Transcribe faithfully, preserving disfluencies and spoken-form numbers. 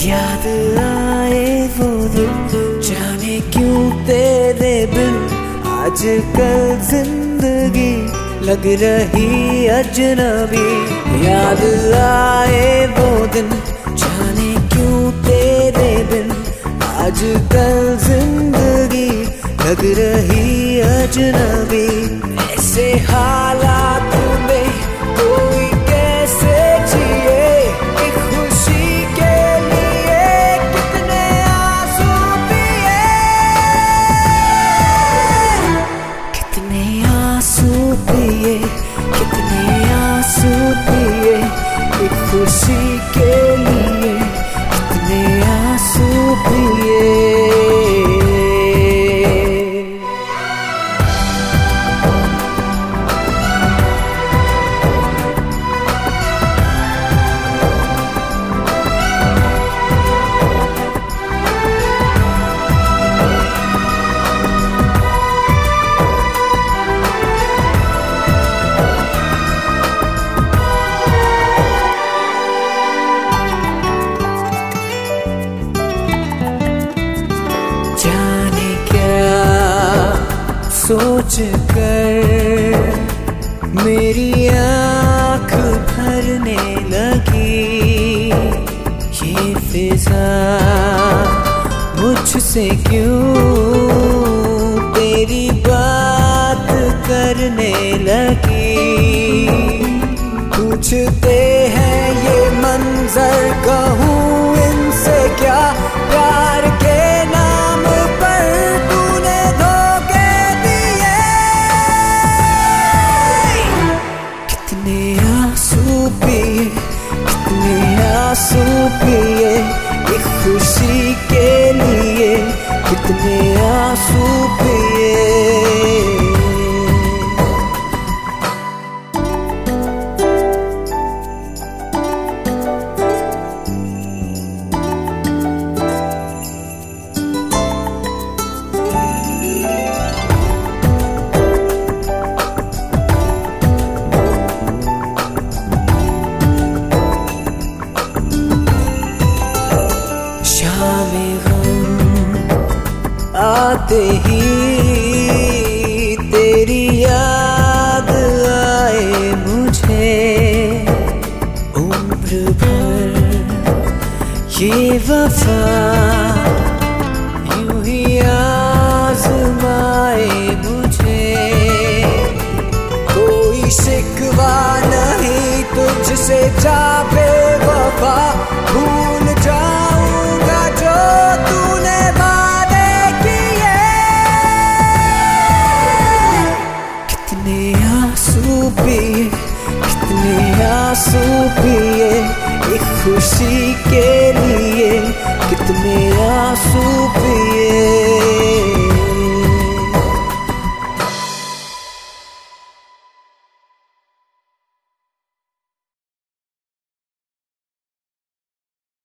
याद आए वो दिन, जाने क्यों तेरे बिन आजकल जिंदगी लग रही अजनबी। याद आए वो दिन, जाने क्यों तेरे बिन आजकल जिंदगी लग रही अजनबी। ऐसे हालात में कोई कैसे जिए, एक खुशी के लिए कितने आंसू पिए, कितने आंसू पिए, कितने आंसू पिए, एक खुशी के लिए कितने आंसू पिए। जाने क्या सोच कर मेरी आँख भरने लगी, ये फिजा मुझसे क्यों तेरी बात करने लगी। पूछते हैं ये मंजर, कहूँ इनसे क्या, प्यार के आंसू पिए, एक खुशी के लिए कितने आंसू पिए। आते ही तेरी याद आए मुझे, उम्र भर ये वफा यूं ही आज़माए मुझे। कोई शिकवा नहीं तुझसे जा बेवफा, भूल जाऊंगा जो तूने पिए, कितने आंसू पिए, एक खुशी के लिए कितने आंसू पिए।